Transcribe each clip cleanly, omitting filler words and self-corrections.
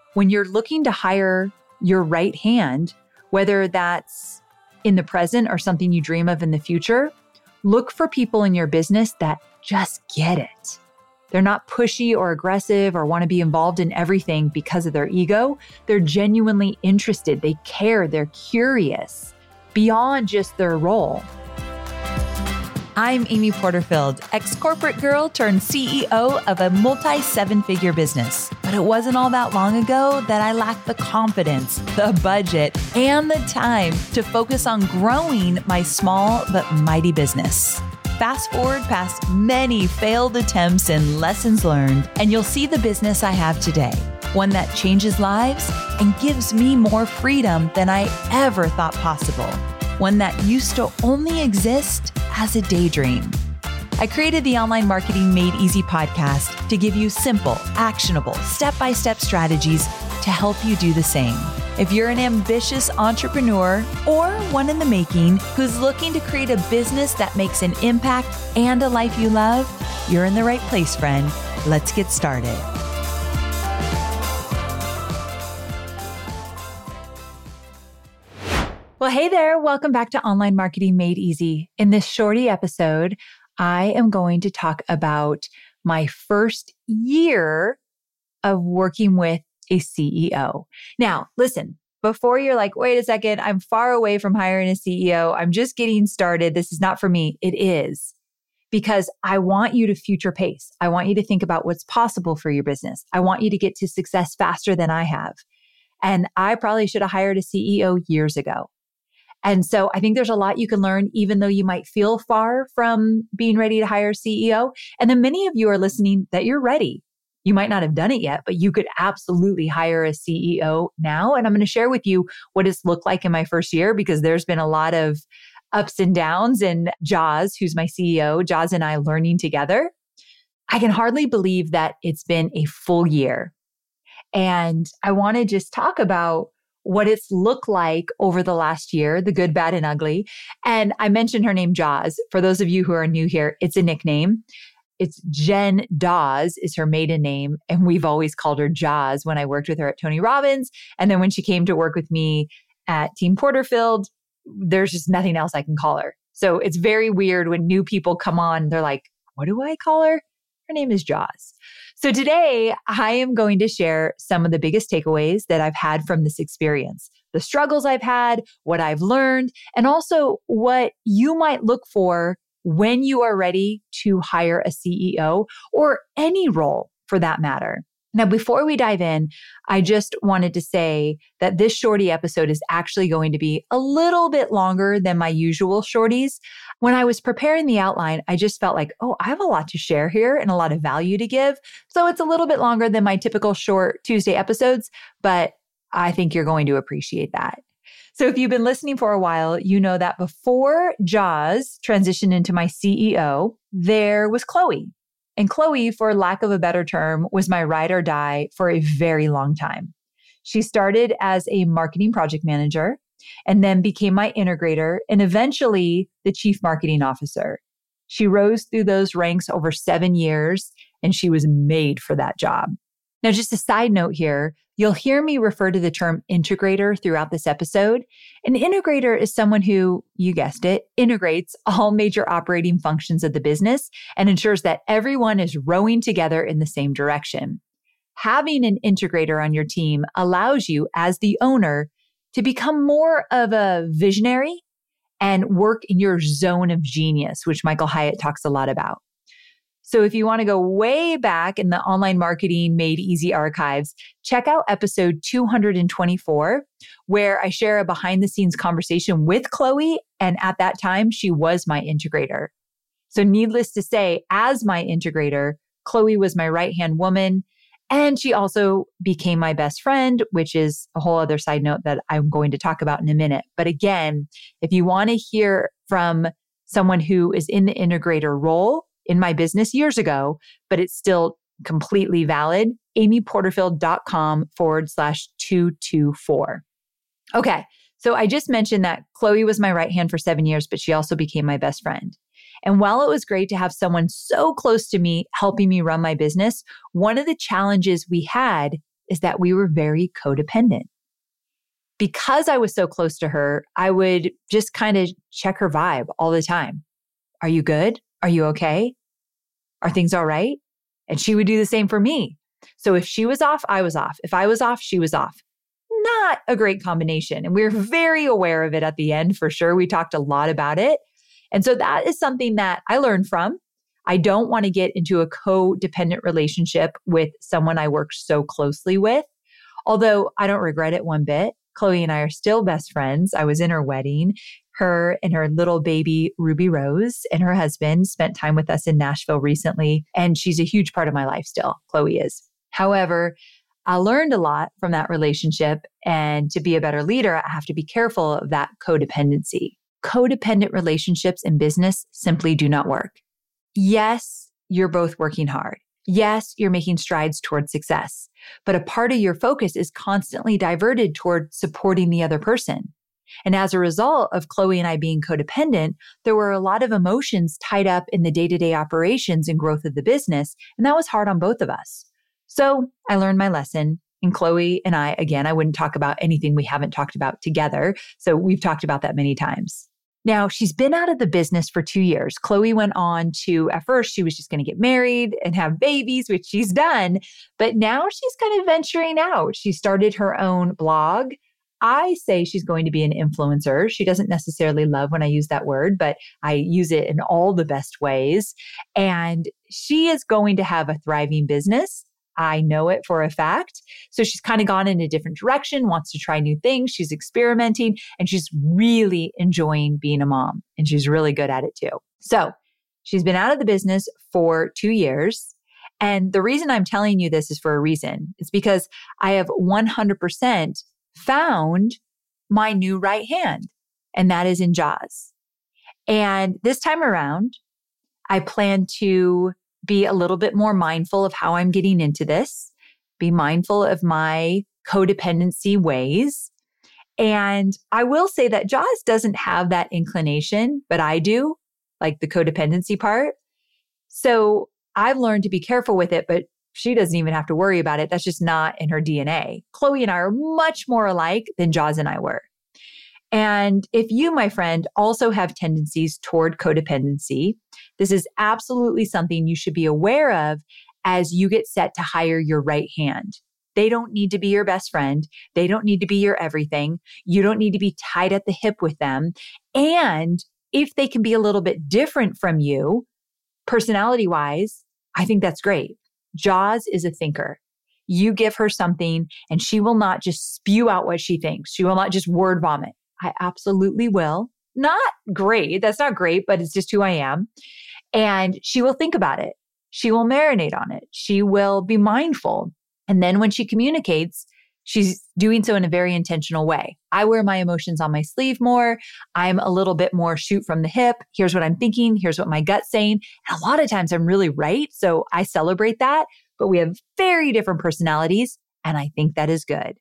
when you're looking to hire your right hand, whether that's in the present or something you dream of in the future, look for people in your business that just get it. They're not pushy or aggressive or want to be involved in everything because of their ego. They're genuinely interested. They care. They're curious beyond just their role. I'm Amy Porterfield, ex-corporate girl turned CEO of a multi-seven-figure business. But it wasn't all that long ago that I lacked the confidence, the budget, and the time to focus on growing my small but mighty business. Fast forward past many failed attempts and lessons learned, and you'll see the business I have today. One that changes lives and gives me more freedom than I ever thought possible. One that used to only exist as a daydream. I created the Online Marketing Made Easy podcast to give you simple, actionable, step-by-step strategies to help you do the same. If you're an ambitious entrepreneur or one in the making who's looking to create a business that makes an impact and a life you love, you're in the right place, friend. Let's get started. Well, hey there. Welcome back to Online Marketing Made Easy. In this shorty episode, I am going to talk about my first year of working with a CEO. Now, listen, before you're like, wait a second, I'm far away from hiring a CEO. I'm just getting started. This is not for me. It is, because I want you to future pace. I want you to think about what's possible for your business. I want you to get to success faster than I have. And I probably should have hired a CEO years ago. And so I think there's a lot you can learn, even though you might feel far from being ready to hire a CEO. And then many of you are listening that you're ready. You might not have done it yet, but you could absolutely hire a CEO now. And I'm going to share with you what it's looked like in my first year, because there's been a lot of ups and downs. And Joz, who's my CEO, Joz and I learning together. I can hardly believe that it's been a full year. And I want to just talk about what it's looked like over the last year, the good, bad, and ugly. And I mentioned her name, Joz. For those of you who are new here, it's a nickname. It's Jen Dawes is her maiden name. And we've always called her Joz when I worked with her at Tony Robbins. And then when she came to work with me at Team Porterfield, there's just nothing else I can call her. So it's very weird when new people come on, they're like, what do I call her? Her name is Joz. So today I am going to share some of the biggest takeaways that I've had from this experience, the struggles I've had, what I've learned, and also what you might look for when you are ready to hire a CEO or any role for that matter. Now, before we dive in, I just wanted to say that this shorty episode is actually going to be a little bit longer than my usual shorties. When I was preparing the outline, I just felt like, I have a lot to share here and a lot of value to give. So it's a little bit longer than my typical short Tuesday episodes, but I think you're going to appreciate that. So if you've been listening for a while, you know that before Joz transitioned into my CEO, there was Chloe. And Chloe, for lack of a better term, was my ride or die for a very long time. She started as a marketing project manager and then became my integrator and eventually the chief marketing officer. She rose through those ranks over 7 years and she was made for that job. Now, just a side note here, you'll hear me refer to the term integrator throughout this episode. An integrator is someone who, you guessed it, integrates all major operating functions of the business and ensures that everyone is rowing together in the same direction. Having an integrator on your team allows you, as the owner, to become more of a visionary and work in your zone of genius, which Michael Hyatt talks a lot about. So if you want to go way back in the Online Marketing Made Easy archives, check out episode 224, where I share a behind the scenes conversation with Chloe. And at that time, she was my integrator. So needless to say, as my integrator, Chloe was my right-hand woman. And she also became my best friend, which is a whole other side note that I'm going to talk about in a minute. But again, if you want to hear from someone who is in the integrator role, in my business years ago, but it's still completely valid, amyporterfield.com/224. Okay. So I just mentioned that Chloe was my right hand for 7 years, but she also became my best friend. And while it was great to have someone so close to me helping me run my business, one of the challenges we had is that we were very codependent. Because I was so close to her, I would just kind of check her vibe all the time. Are you good? Are you okay? Are things all right? And she would do the same for me. So if she was off, I was off. If I was off, she was off. Not a great combination. And we were very aware of it at the end, for sure. We talked a lot about it. And so that is something that I learned from. I don't want to get into a codependent relationship with someone I work so closely with, although I don't regret it one bit. Chloe and I are still best friends. I was in her wedding. Her and her little baby, Ruby Rose, and her husband spent time with us in Nashville recently. And she's a huge part of my life still. Chloe is. However, I learned a lot from that relationship. And to be a better leader, I have to be careful of that codependency. Codependent relationships in business simply do not work. Yes, you're both working hard. Yes, you're making strides towards success, but a part of your focus is constantly diverted toward supporting the other person. And as a result of Chloe and I being codependent, there were a lot of emotions tied up in the day-to-day operations and growth of the business, and that was hard on both of us. So I learned my lesson, and Chloe and I, again, I wouldn't talk about anything we haven't talked about together. So we've talked about that many times. Now, she's been out of the business for 2 years. Chloe went on to, at first, she was just going to get married and have babies, which she's done. But now she's kind of venturing out. She started her own blog. I say she's going to be an influencer. She doesn't necessarily love when I use that word, but I use it in all the best ways. And she is going to have a thriving business. I know it for a fact. So she's kind of gone in a different direction, wants to try new things. She's experimenting and she's really enjoying being a mom, and she's really good at it too. So she's been out of the business for 2 years. And the reason I'm telling you this is for a reason. It's because I have 100% found my new right hand, and that is in Joz. And this time around, I plan to be a little bit more mindful of how I'm getting into this, be mindful of my codependency ways. And I will say that Joz doesn't have that inclination, but I do, like the codependency part. So I've learned to be careful with it, but she doesn't even have to worry about it. That's just not in her DNA. Chloe and I are much more alike than Joz and I were. And if you, my friend, also have tendencies toward codependency, this is absolutely something you should be aware of as you get set to hire your right hand. They don't need to be your best friend. They don't need to be your everything. You don't need to be tied at the hip with them. And if they can be a little bit different from you, personality-wise, I think that's great. Joz is a thinker. You give her something and she will not just spew out what she thinks. She will not just word vomit. I absolutely will. Not great. That's not great, but it's just who I am. And she will think about it. She will marinate on it. She will be mindful. And then when she communicates, she's doing so in a very intentional way. I wear my emotions on my sleeve more. I'm a little bit more shoot from the hip. Here's what I'm thinking. Here's what my gut's saying. And a lot of times I'm really right. So I celebrate that. But we have very different personalities. And I think that is good.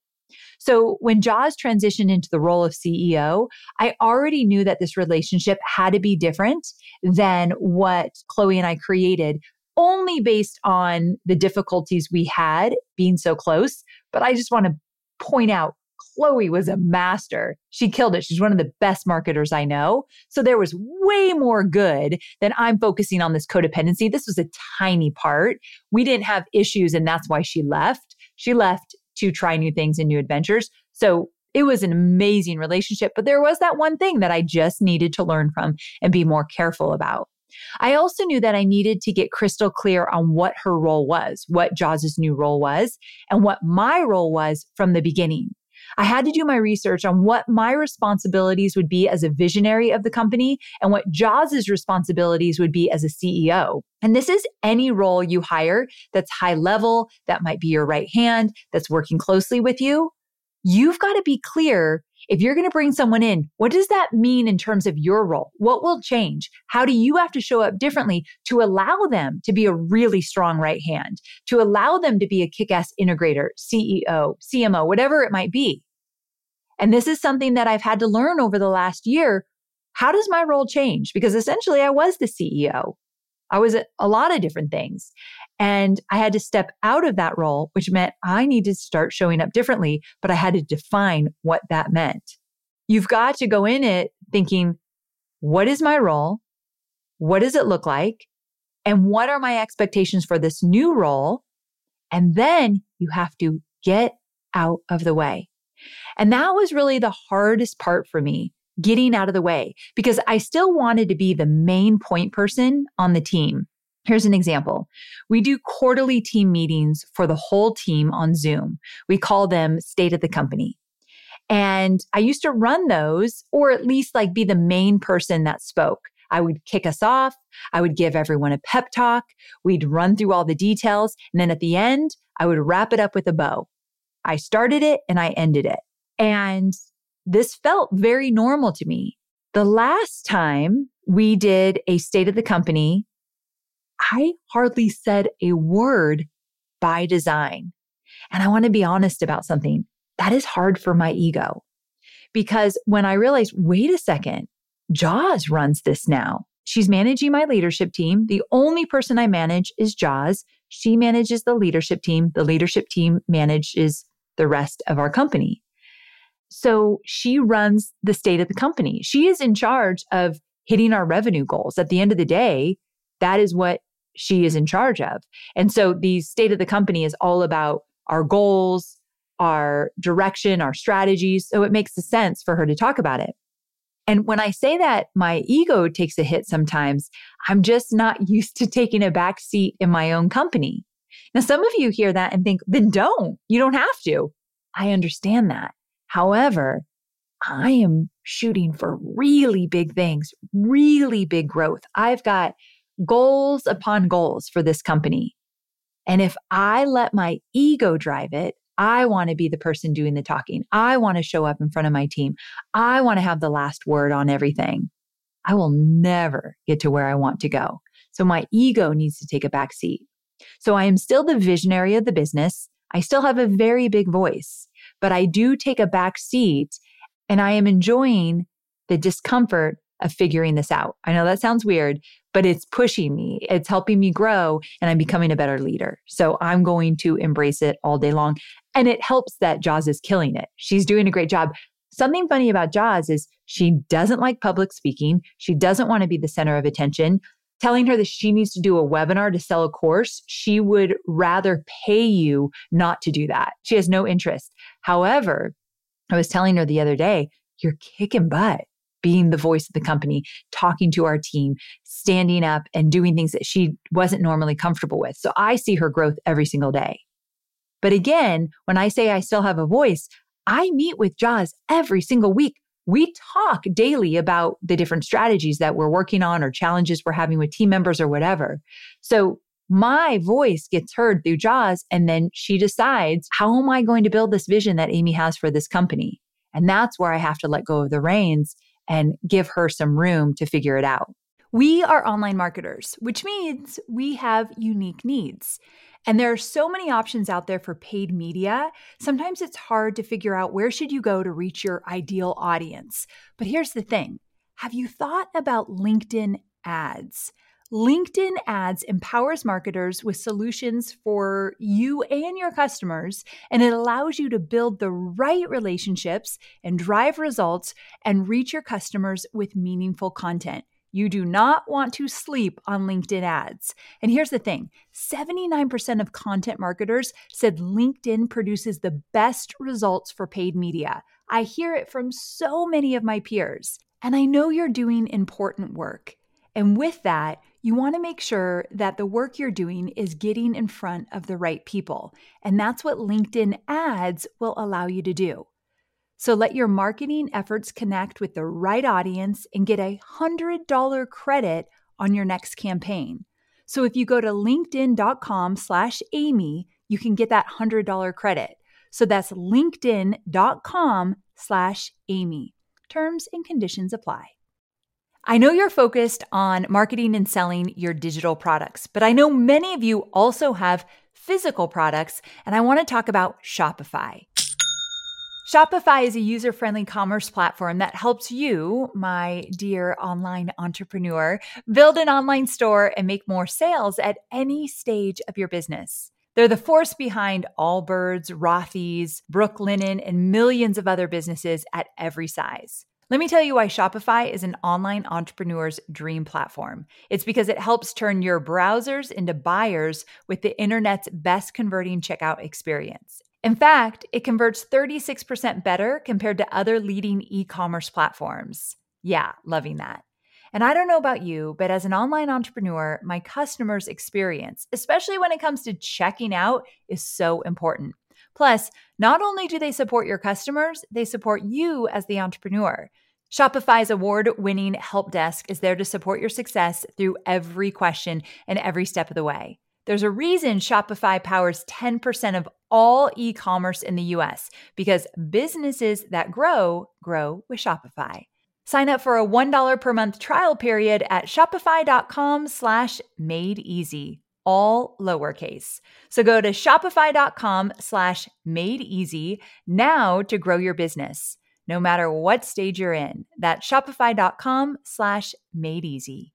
So when Joz transitioned into the role of CEO, I already knew that this relationship had to be different than what Chloe and I created, only based on the difficulties we had being so close. But I just want to point out, Chloe was a master. She killed it. She's one of the best marketers I know. So there was way more good than I'm focusing on this codependency. This was a tiny part. We didn't have issues, and that's why she left. She left to try new things and new adventures. So it was an amazing relationship, but there was that one thing that I just needed to learn from and be more careful about. I also knew that I needed to get crystal clear on what her role was, what Joz's new role was, and what my role was from the beginning. I had to do my research on what my responsibilities would be as a visionary of the company and what Joz's responsibilities would be as a CEO. And this is any role you hire that's high level, that might be your right hand, that's working closely with you. You've got to be clear. If you're going to bring someone in, what does that mean in terms of your role? What will change? How do you have to show up differently to allow them to be a really strong right hand, to allow them to be a kick-ass integrator, CEO, CMO, whatever it might be? And this is something that I've had to learn over the last year. How does my role change? Because essentially I was the CEO. I was a lot of different things. And I had to step out of that role, which meant I needed to start showing up differently, but I had to define what that meant. You've got to go in it thinking, what is my role? What does it look like? And what are my expectations for this new role? And then you have to get out of the way. And that was really the hardest part for me, getting out of the way, because I still wanted to be the main point person on the team. Here's an example. We do quarterly team meetings for the whole team on Zoom. We call them State of the Company. And I used to run those, or at least like be the main person that spoke. I would kick us off. I would give everyone a pep talk. We'd run through all the details. And then at the end, I would wrap it up with a bow. I started it and I ended it. And this felt very normal to me. The last time we did a State of the Company, I hardly said a word by design. And I want to be honest about something. That is hard for my ego. Because when I realized, wait a second, Joz runs this now. She's managing my leadership team. The only person I manage is Joz. She manages the leadership team. The leadership team manages the rest of our company. So she runs the State of the Company. She is in charge of hitting our revenue goals. At the end of the day, that is what she is in charge of. And so the State of the Company is all about our goals, our direction, our strategies. So it makes sense for her to talk about it. And when I say that my ego takes a hit sometimes, I'm just not used to taking a back seat in my own company. Now, some of you hear that and think, then don't. You don't have to. I understand that. However, I am shooting for really big things, really big growth. I've got goals upon goals for this company. And if I let my ego drive it, I want to be the person doing the talking. I want to show up in front of my team. I want to have the last word on everything. I will never get to where I want to go. So my ego needs to take a back seat. So I am still the visionary of the business. I still have a very big voice, but I do take a back seat and I am enjoying the discomfort of figuring this out. I know that sounds weird, but it's pushing me. It's helping me grow and I'm becoming a better leader. So I'm going to embrace it all day long. And it helps that Joz is killing it. She's doing a great job. Something funny about Joz is she doesn't like public speaking. She doesn't want to be the center of attention. Telling her that she needs to do a webinar to sell a course, she would rather pay you not to do that. She has no interest. However, I was telling her the other day, you're kicking butt being the voice of the company, talking to our team, standing up and doing things that she wasn't normally comfortable with. So I see her growth every single day. But again, when I say I still have a voice, I meet with Joz every single week. We talk daily about the different strategies that we're working on or challenges we're having with team members or whatever. So my voice gets heard through Joz, and then she decides, how am I going to build this vision that Amy has for this company? And that's where I have to let go of the reins and give her some room to figure it out. We are online marketers, which means we have unique needs. And there are so many options out there for paid media. Sometimes it's hard to figure out where should you go to reach your ideal audience. But here's the thing. Have you thought about LinkedIn ads? LinkedIn ads empowers marketers with solutions for you and your customers, and it allows you to build the right relationships and drive results and reach your customers with meaningful content. You do not want to sleep on LinkedIn ads. And here's the thing, 79% of content marketers said LinkedIn produces the best results for paid media. I hear it from so many of my peers, and I know you're doing important work. And with that, you want to make sure that the work you're doing is getting in front of the right people. And that's what LinkedIn ads will allow you to do. So let your marketing efforts connect with the right audience and get a $100 credit on your next campaign. So if you go to linkedin.com/Amy, you can get that $100 credit. So that's linkedin.com/Amy. Terms and conditions apply. I know you're focused on marketing and selling your digital products, but I know many of you also have physical products, and I want to talk about Shopify. Shopify is a user-friendly commerce platform that helps you, my dear online entrepreneur, build an online store and make more sales at any stage of your business. They're the force behind Allbirds, Rothy's, Brooklinen, and millions of other businesses at every size. Let me tell you why Shopify is an online entrepreneur's dream platform. It's because it helps turn your browsers into buyers with the internet's best converting checkout experience. In fact, it converts 36% better compared to other leading e-commerce platforms. Yeah, loving that. And I don't know about you, but as an online entrepreneur, my customers' experience, especially when it comes to checking out, is so important. Plus, not only do they support your customers, they support you as the entrepreneur. Shopify's award-winning help desk is there to support your success through every question and every step of the way. There's a reason Shopify powers 10% of all e-commerce in the US, because businesses that grow with Shopify. Sign up for a $1 per month trial period at shopify.com/madeeasy, all lowercase. So go to shopify.com/madeeasy now to grow your business, no matter what stage you're in. That's shopify.com/madeeasy.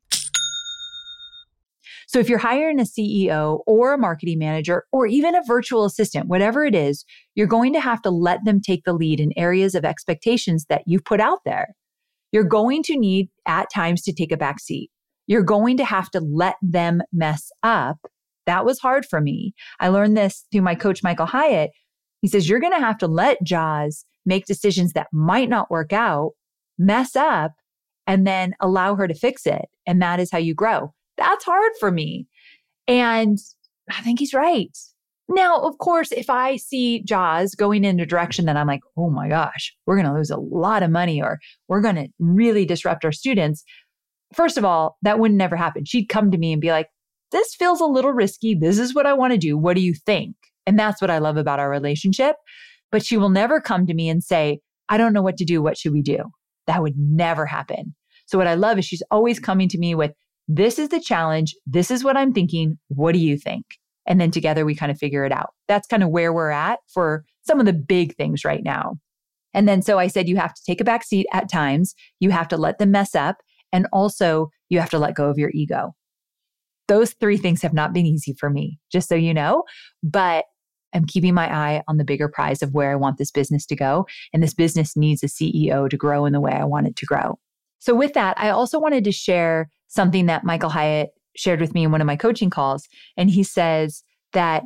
So if you're hiring a CEO or a marketing manager or even a virtual assistant, whatever it is, you're going to have to let them take the lead in areas of expectations that you've put out there. You're going to need at times to take a back seat. You're going to have to let them mess up. That was hard for me. I learned this through my coach, Michael Hyatt. He says, you're going to have to let Joz make decisions that might not work out, mess up, and then allow her to fix it. And that is how you grow. That's hard for me. And I think he's right. Now, of course, if I see Joz going in a direction that I'm like, oh my gosh, we're going to lose a lot of money or we're going to really disrupt our students. First of all, that would never happen. She'd come to me and be like, this feels a little risky. This is what I want to do. What do you think? And that's what I love about our relationship. But she will never come to me and say, I don't know what to do. What should we do? That would never happen. So what I love is she's always coming to me with, this is the challenge. This is what I'm thinking. What do you think? And then together we kind of figure it out. That's kind of where we're at for some of the big things right now. And then so I said, you have to take a back seat at times. You have to let them mess up. And also you have to let go of your ego. Those three things have not been easy for me, just so you know, but I'm keeping my eye on the bigger prize of where I want this business to go. And this business needs a CEO to grow in the way I want it to grow. So with that, I also wanted to share something that Michael Hyatt shared with me in one of my coaching calls. And he says that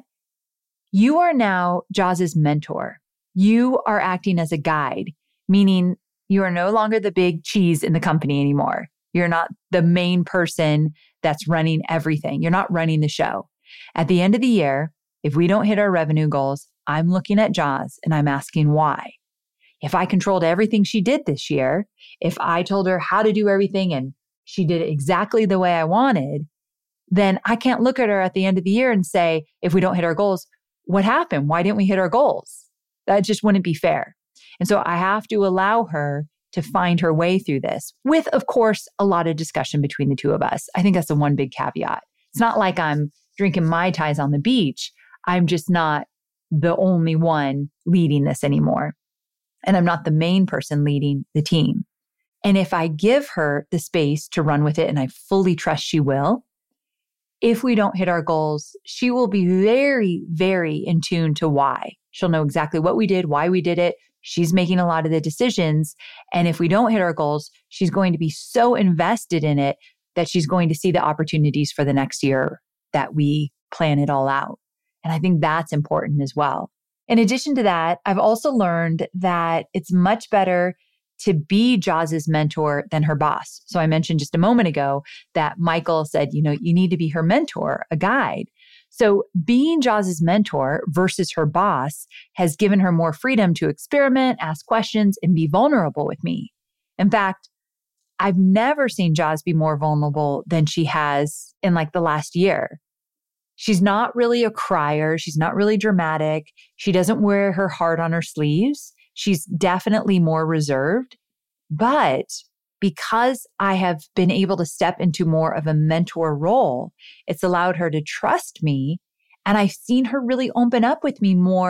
you are now Joz's mentor. You are acting as a guide, meaning you are no longer the big cheese in the company anymore. You're not the main person that's running everything. You're not running the show. At the end of the year, if we don't hit our revenue goals, I'm looking at Joz and I'm asking why. If I controlled everything she did this year, if I told her how to do everything and she did it exactly the way I wanted, then I can't look at her at the end of the year and say, if we don't hit our goals, what happened? Why didn't we hit our goals? That just wouldn't be fair. And so I have to allow her to find her way through this with, of course, a lot of discussion between the two of us. I think that's the one big caveat. It's not like I'm drinking Mai Tais on the beach. I'm just not the only one leading this anymore. And I'm not the main person leading the team. And if I give her the space to run with it, and I fully trust she will, if we don't hit our goals, she will be very, very in tune to why. She'll know exactly what we did, why we did it. She's making a lot of the decisions. And if we don't hit our goals, she's going to be so invested in it that she's going to see the opportunities for the next year that we plan it all out. And I think that's important as well. In addition to that, I've also learned that it's much better to be Joz's mentor than her boss. So I mentioned just a moment ago that Michael said, you need to be her mentor, a guide. So being Joz's mentor versus her boss has given her more freedom to experiment, ask questions, and be vulnerable with me. In fact, I've never seen Joz be more vulnerable than she has in like the last year. She's not really a crier. She's not really dramatic. She doesn't wear her heart on her sleeves. She's definitely more reserved. But because I have been able to step into more of a mentor role, it's allowed her to trust me. And I've seen her really open up with me more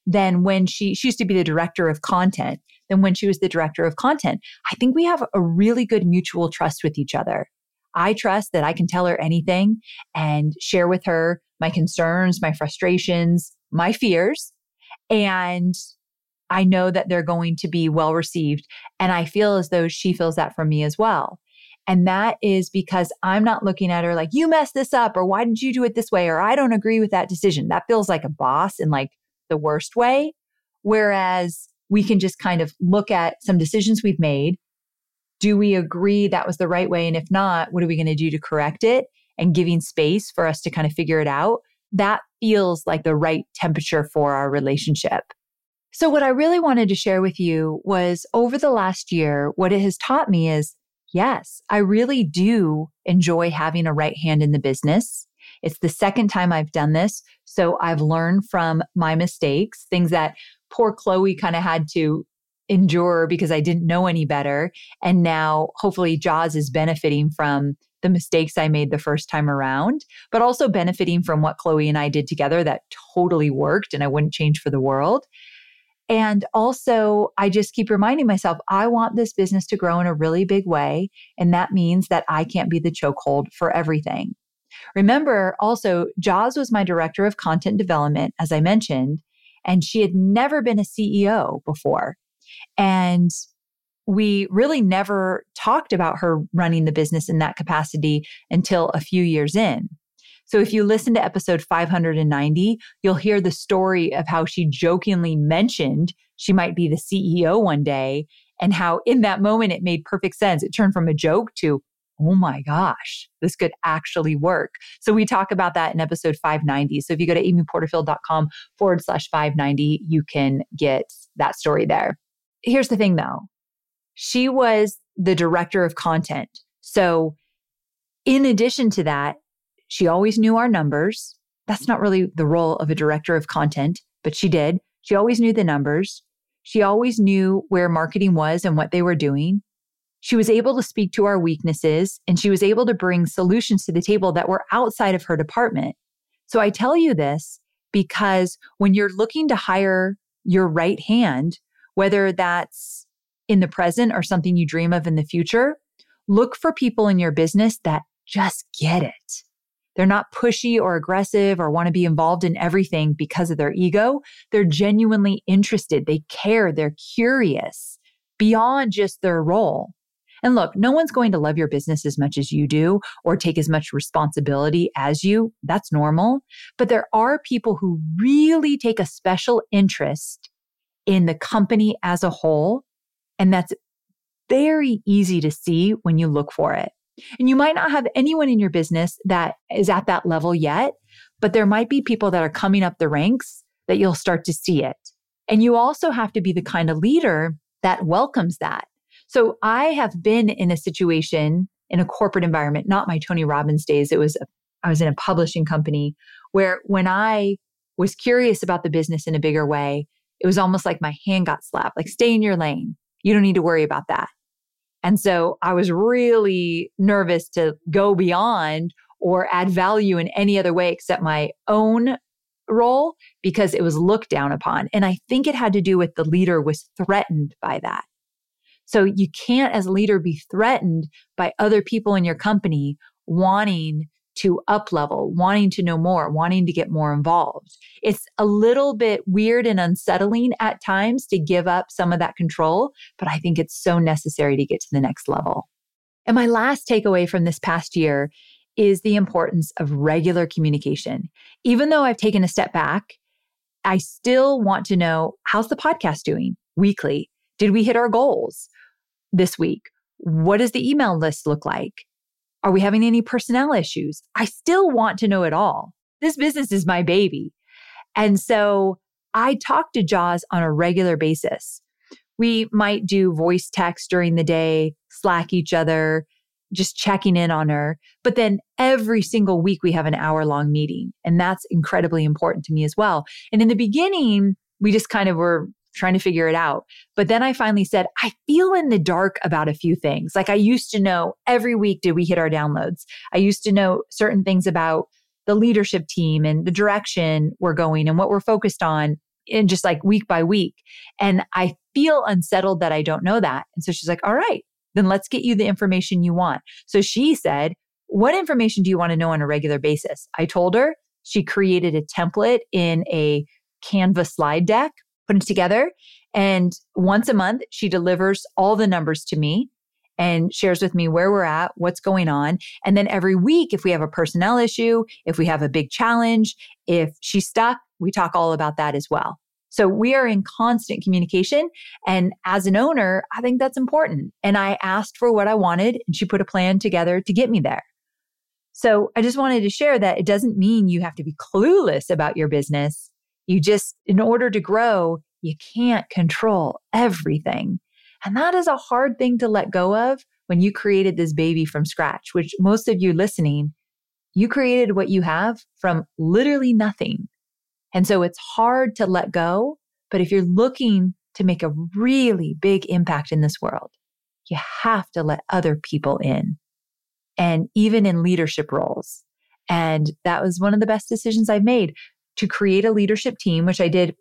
than when she used to be the director of content, than when she was the director of content. I think we have a really good mutual trust with each other. I trust that I can tell her anything and share with her my concerns, my frustrations, my fears. And I know that they're going to be well received. And I feel as though she feels that from me as well. And that is because I'm not looking at her like, you messed this up, or why did you do it this way? Or I don't agree with that decision. That feels like a boss in like the worst way. Whereas we can just kind of look at some decisions we've made. Do we agree that was the right way? And if not, what are we going to do to correct it? And giving space for us to kind of figure it out. That feels like the right temperature for our relationship. So what I really wanted to share with you was over the last year, what it has taught me is, yes, I really do enjoy having a right hand in the business. It's the second time I've done this. So I've learned from my mistakes, things that poor Chloe kind of had to endure because I didn't know any better. And now hopefully Joz is benefiting from the mistakes I made the first time around, but also benefiting from what Chloe and I did together that totally worked and I wouldn't change for the world. And also, I just keep reminding myself, I want this business to grow in a really big way. And that means that I can't be the chokehold for everything. Remember, also, Joz was my director of content development, as I mentioned, and she had never been a CEO before. And we really never talked about her running the business in that capacity until a few years in. So if you listen to episode 590, you'll hear the story of how she jokingly mentioned she might be the CEO one day and how in that moment it made perfect sense. It turned from a joke to, oh my gosh, this could actually work. So we talk about that in episode 590. So if you go to amyporterfield.com/590, you can get that story there. Here's the thing though. She was the director of content. So in addition to that, she always knew our numbers. That's not really the role of a director of content, but she did. She always knew the numbers. She always knew where marketing was and what they were doing. She was able to speak to our weaknesses, and she was able to bring solutions to the table that were outside of her department. So I tell you this because when you're looking to hire your right hand, whether that's in the present or something you dream of in the future, look for people in your business that just get it. They're not pushy or aggressive or want to be involved in everything because of their ego. They're genuinely interested. They care. They're curious beyond just their role. And look, no one's going to love your business as much as you do or take as much responsibility as you. That's normal. But there are people who really take a special interest in the company as a whole. And that's very easy to see when you look for it. And you might not have anyone in your business that is at that level yet, but there might be people that are coming up the ranks that you'll start to see it. And you also have to be the kind of leader that welcomes that. So I have been in a situation in a corporate environment, not my Tony Robbins days. I was in a publishing company where when I was curious about the business in a bigger way, it was almost like my hand got slapped, like stay in your lane. You don't need to worry about that. And so I was really nervous to go beyond or add value in any other way except my own role because it was looked down upon. And I think it had to do with the leader was threatened by that. So you can't as a leader be threatened by other people in your company wanting to up level, wanting to know more, wanting to get more involved. It's a little bit weird and unsettling at times to give up some of that control, but I think it's so necessary to get to the next level. And my last takeaway from this past year is the importance of regular communication. Even though I've taken a step back, I still want to know, how's the podcast doing weekly? Did we hit our goals this week? What does the email list look like? Are we having any personnel issues? I still want to know it all. This business is my baby. And so I talk to Joz on a regular basis. We might do voice text during the day, Slack each other, just checking in on her. But then every single week we have an hour-long meeting. And that's incredibly important to me as well. And in the beginning, we just kind of were trying to figure it out. But then I finally said, I feel in the dark about a few things. Like I used to know every week, did we hit our downloads? I used to know certain things about the leadership team and the direction we're going and what we're focused on in just like week by week. And I feel unsettled that I don't know that. And so she's like, all right, then let's get you the information you want. So she said, what information do you want to know on a regular basis? I told her. She created a template in a Canva slide deck, put it together. And once a month, she delivers all the numbers to me and shares with me where we're at, what's going on. And then every week, if we have a personnel issue, if we have a big challenge, if she's stuck, we talk all about that as well. So we are in constant communication. And as an owner, I think that's important. And I asked for what I wanted, and she put a plan together to get me there. So I just wanted to share that it doesn't mean you have to be clueless about your business. You just, in order to grow, you can't control everything. And that is a hard thing to let go of when you created this baby from scratch, which most of you listening, you created what you have from literally nothing. And so it's hard to let go. But if you're looking to make a really big impact in this world, you have to let other people in, and even in leadership roles. And that was one of the best decisions I've made, to create a leadership team, which I did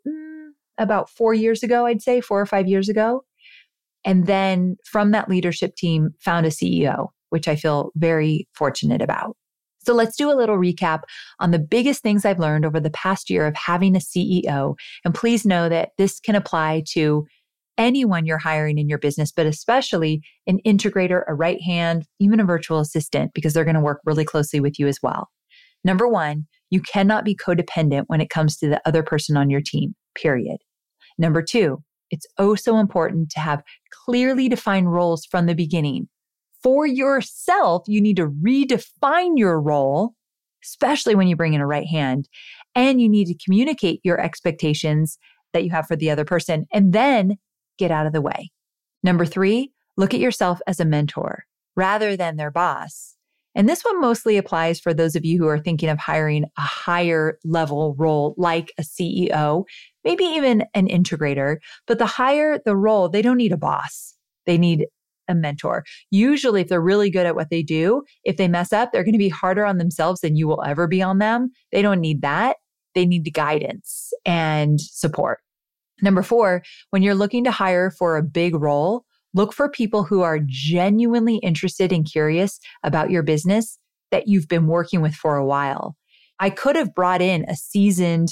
about 4 years ago, I'd say 4 or 5 years ago. And then from that leadership team, found a CEO, which I feel very fortunate about. So let's do a little recap on the biggest things I've learned over the past year of having a CEO. And please know that this can apply to anyone you're hiring in your business, but especially an integrator, a right hand, even a virtual assistant, because they're going to work really closely with you as well. Number one, you cannot be codependent when it comes to the other person on your team, period. Number two, it's oh so important to have clearly defined roles from the beginning. For yourself, you need to redefine your role, especially when you bring in a right hand, and you need to communicate your expectations that you have for the other person, and then get out of the way. Number three, look at yourself as a mentor rather than their boss. And this one mostly applies for those of you who are thinking of hiring a higher level role like a CEO, maybe even an integrator. But the higher the role, they don't need a boss. They need a mentor. Usually, if they're really good at what they do, if they mess up, they're going to be harder on themselves than you will ever be on them. They don't need that. They need the guidance and support. Number four, when you're looking to hire for a big role, look for people who are genuinely interested and curious about your business that you've been working with for a while. I could have brought in a seasoned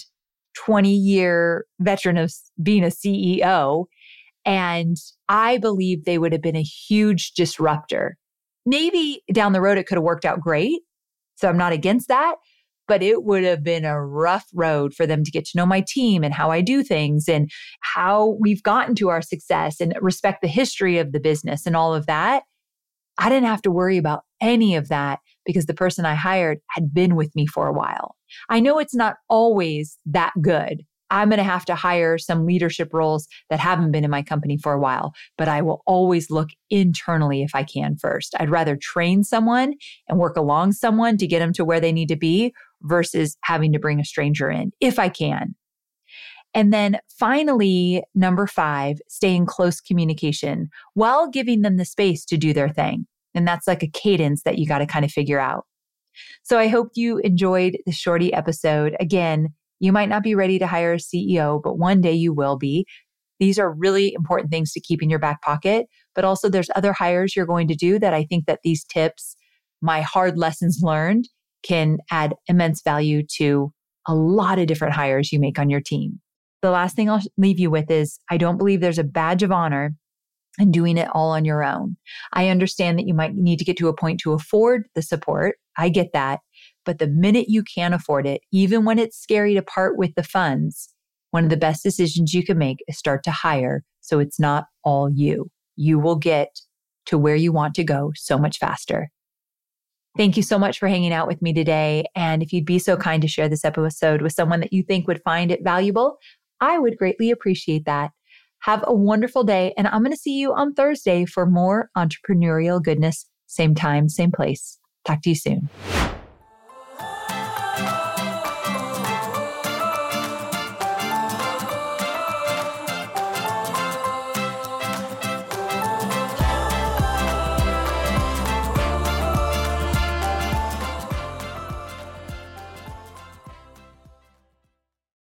20-year veteran of being a CEO, and I believe they would have been a huge disruptor. Maybe down the road, it could have worked out great. So I'm not against that, but it would have been a rough road for them to get to know my team and how I do things and how we've gotten to our success and respect the history of the business and all of that. I didn't have to worry about any of that because the person I hired had been with me for a while. I know it's not always that good. I'm going to have to hire some leadership roles that haven't been in my company for a while, but I will always look internally if I can first. I'd rather train someone and work along someone to get them to where they need to be versus having to bring a stranger in if I can. And then finally, number 5, stay in close communication while giving them the space to do their thing. And that's like a cadence that you got to kind of figure out. So I hope you enjoyed the shorty episode. Again, you might not be ready to hire a CEO, but one day you will be. These are really important things to keep in your back pocket. But also there's other hires you're going to do that I think that these tips, my hard lessons learned, can add immense value to a lot of different hires you make on your team. The last thing I'll leave you with is I don't believe there's a badge of honor in doing it all on your own. I understand that you might need to get to a point to afford the support. I get that. But the minute you can afford it, even when it's scary to part with the funds, one of the best decisions you can make is start to hire so it's not all you. You will get to where you want to go so much faster. Thank you so much for hanging out with me today. And if you'd be so kind to share this episode with someone that you think would find it valuable, I would greatly appreciate that. Have a wonderful day. And I'm going to see you on Thursday for more entrepreneurial goodness. Same time, same place. Talk to you soon.